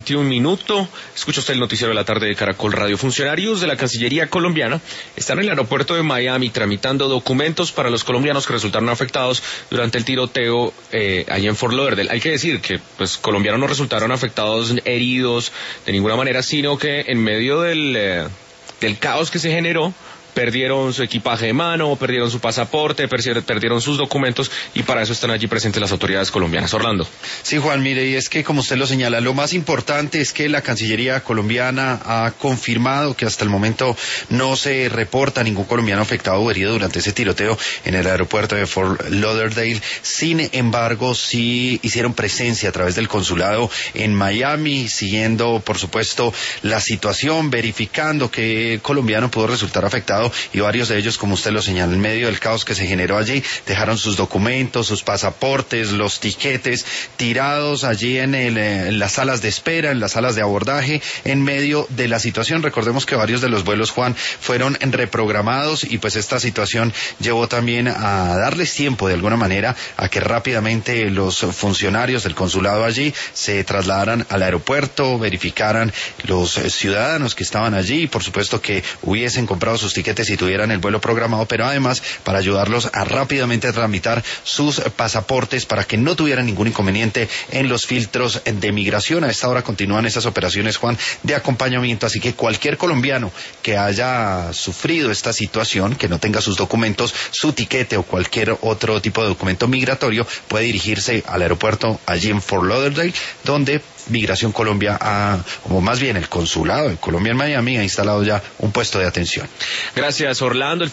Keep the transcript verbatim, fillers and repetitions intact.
veintiún minutos. Escucha usted el noticiero de la tarde de Caracol Radio. Funcionarios de la Cancillería colombiana están en el aeropuerto de Miami tramitando documentos para los colombianos que resultaron afectados durante el tiroteo eh, allá en Fort Lauderdale. Hay que decir que pues colombianos no resultaron afectados, heridos de ninguna manera, sino que en medio del, eh, del caos que se generó, perdieron su equipaje de mano, perdieron su pasaporte, perdieron sus documentos, y para eso están allí presentes las autoridades colombianas. Orlando. Sí, Juan, mire, y es que como usted lo señala, lo más importante es que la Cancillería colombiana ha confirmado que hasta el momento no se reporta ningún colombiano afectado o herido durante ese tiroteo en el aeropuerto de Fort Lauderdale. Sin embargo, sí hicieron presencia a través del consulado en Miami, siguiendo, por supuesto, la situación, verificando que el colombiano pudo resultar afectado, y varios de ellos, como usted lo señala, en medio del caos que se generó allí, dejaron sus documentos, sus pasaportes, los tiquetes tirados allí en, el, en las salas de espera, en las salas de abordaje, en medio de la situación. Recordemos que varios de los vuelos, Juan, fueron reprogramados, y pues esta situación llevó también a darles tiempo de alguna manera a que rápidamente los funcionarios del consulado allí se trasladaran al aeropuerto, verificaran los ciudadanos que estaban allí, y por supuesto que hubiesen comprado sus tiquetes si tuvieran el vuelo programado, pero además para ayudarlos a rápidamente tramitar sus pasaportes para que no tuvieran ningún inconveniente en los filtros de migración. A esta hora continúan esas operaciones, Juan, de acompañamiento, así que cualquier colombiano que haya sufrido esta situación, que no tenga sus documentos, su tiquete o cualquier otro tipo de documento migratorio, puede dirigirse al aeropuerto allí en Fort Lauderdale, donde Migración Colombia, ha, o más bien el consulado de Colombia en Miami, ha instalado ya un puesto de atención. Gracias, Orlando.